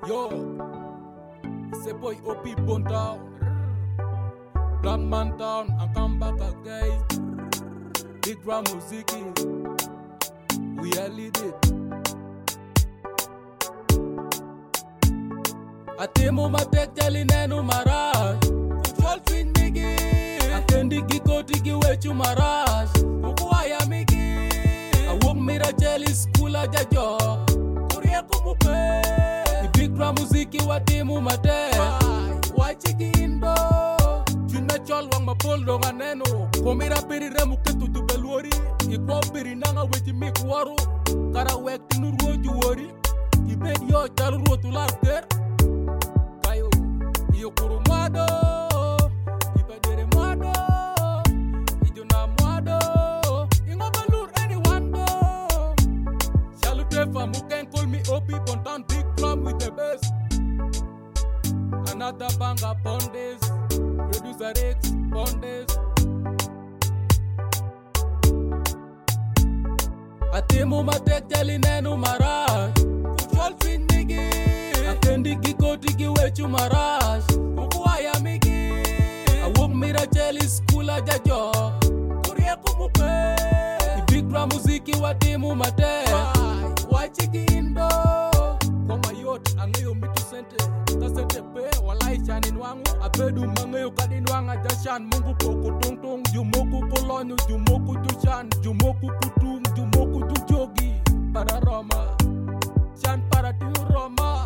Yo, it's a boy OP Bone Town, Black Man Town, I come back again. Big Ram Musiki, we are leading. Atemo matek jali nenu maraj, kujol twin migi. Akendi gikoti giwechu maraj, ukuwaya migi. Awok mira jeli skula jajo, kurie kumupe. Big Ram Musiki watemu matek, wachiki indo. Twin mechol wang mapoldo nganeno, komira peri remu ketu tubeluori. Ikwa peri nanga wechi mikwaru, kara wek tinu ruoju wori. Ibed yo jalu ruotu larter. Iyo kuru mwado, ipadere mwado, ijuna mwado, ingobalur anyone do. Salute fam, who can call me OP Bone Town, Big Ram with the best. Another banger Pondes, producer X Pondes. Atemo matek jali nenu maraj, kujol twin migi. Akendi gikoti giwechu maraj, ukuwaya migi. Awok mira jeli skula jajo, kurie kumupe. Big Ram Musiki watemu matek, wachiki indo. Koma yot, angeyo mitu sente, ta sente pe, walai chanin wangu. Abedu mangeyo kadin wanga jashan, mungu poko tung tung. Jumoku kolonyo, jumoku jushan, jumoku kutung, jumoku jujogi. Para Roma, chan para tiu Roma.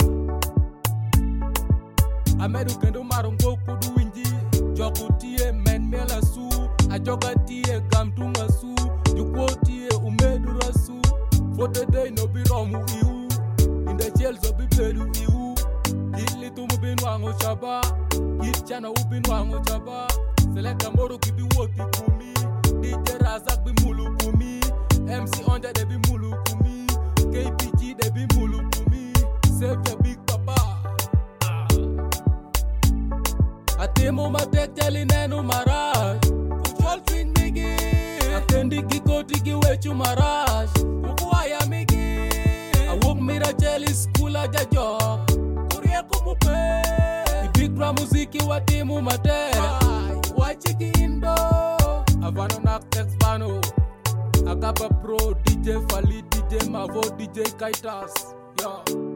Amedu kendo marongo kudu inji, joku tie men mela su, ajoga tie gamtunga su, jukwo tie umedu rasu. Fote day no bi romu iu, inda chelso bi bedu iu. Hili tumu binwango chaba, hitchana ubinwango chaba. Seleka moro kibi woti kumi, DJ Razak bi mulu kumi, MC Onja de bi mulu kumi, KPG de bi mulu kumi. Save your big papa. Atemo matek jali nenu maraj, kujol twin migi. Akendi gikoti giwechu maraj, ukuwaya migi. Awok mira jeli skula jajo, kurie kumupe. Big Ram Musiki watemu matek, wachiki indo. Avano Naktex Vano, Agaba Pro, DJ Fali, DJ Mavo, DJ Kaitas. Yo.